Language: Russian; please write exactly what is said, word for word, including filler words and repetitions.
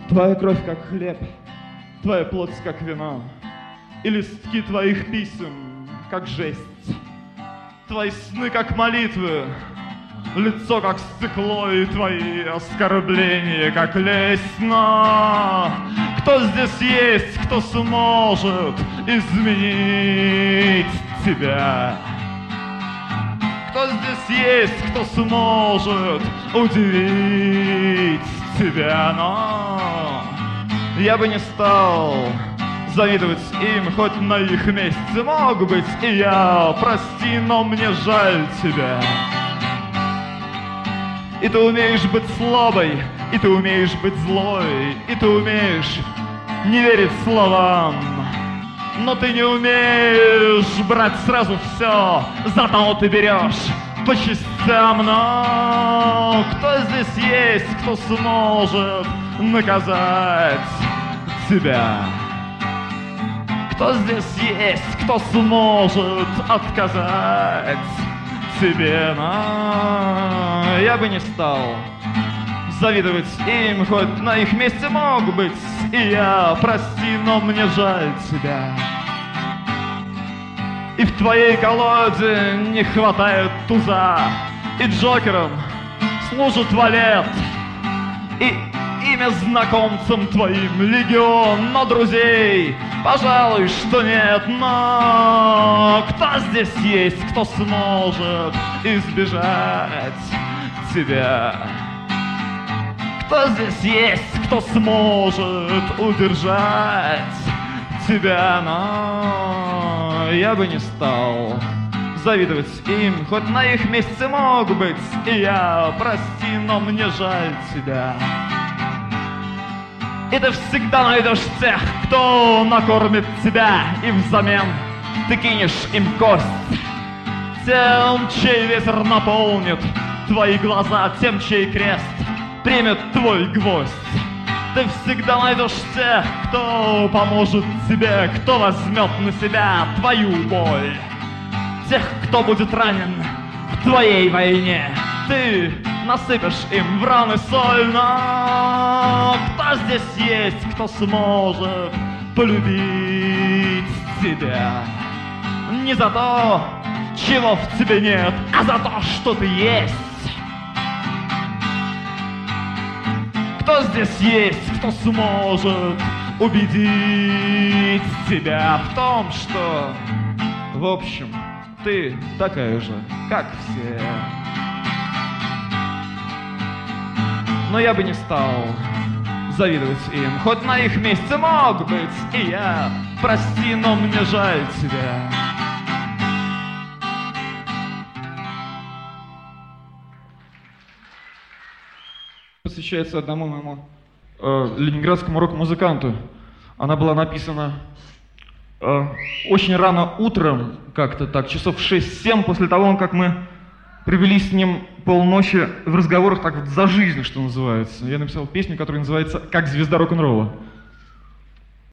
Твоя кровь как хлеб, твоя плоть как вино, и листки твоих писем как жесть. Твои сны как молитвы, лицо как стекло, и твои оскорбления как лесть. Но кто здесь есть, кто сможет изменить тебя? Кто здесь есть, кто сможет удивить тебя? Но я бы не стал завидовать им, хоть на их месте мог быть и я. Прости, но мне жаль тебя. И ты умеешь быть слабой, и ты умеешь быть злой, и ты умеешь не верить словам. Но ты не умеешь брать сразу все, зато ты берешь по частям. Но кто здесь есть, кто сможет наказать тебя? Кто здесь есть, кто сможет отказать тебе? Но я бы не стал завидовать им, хоть на их месте мог быть и я. Прости, но мне жаль тебя. И в твоей колоде не хватает туза, и джокером служит валет, и имя знакомцам твоим легион, но друзей, пожалуй, что нет. Но кто здесь есть, кто сможет избежать тебя? Кто здесь есть, кто сможет удержать тебя? Но я бы не стал завидовать им, хоть на их месте мог быть и я. Прости, но мне жаль тебя. И ты всегда найдешь тех, кто накормит тебя, и взамен ты кинешь им кость. Тем, чей ветер наполнит твои глаза, тем, чей крест примет твой гвоздь. Ты всегда найдешь тех, кто поможет тебе, кто возьмет на себя твою боль. Тех, кто будет ранен в твоей войне, ты насыпешь им в раны соль. Но кто здесь есть, кто сможет полюбить тебя? Не за то, чего в тебе нет, а за то, что ты есть. Кто здесь есть, кто сможет убедить тебя в том, что, в общем, ты такая же, как все? Но я бы не стал завидовать им, хоть на их месте мог быть и я. Прости, но мне жаль тебя. Посвящается одному моему э, ленинградскому рок-музыканту. Она была написана э, очень рано утром, как-то так, часов шесть-семь, после того, как мы провели с ним полночи в разговорах так вот за жизнь, что называется. Я написал песню, которая называется «Как звезда рок-н-ролла».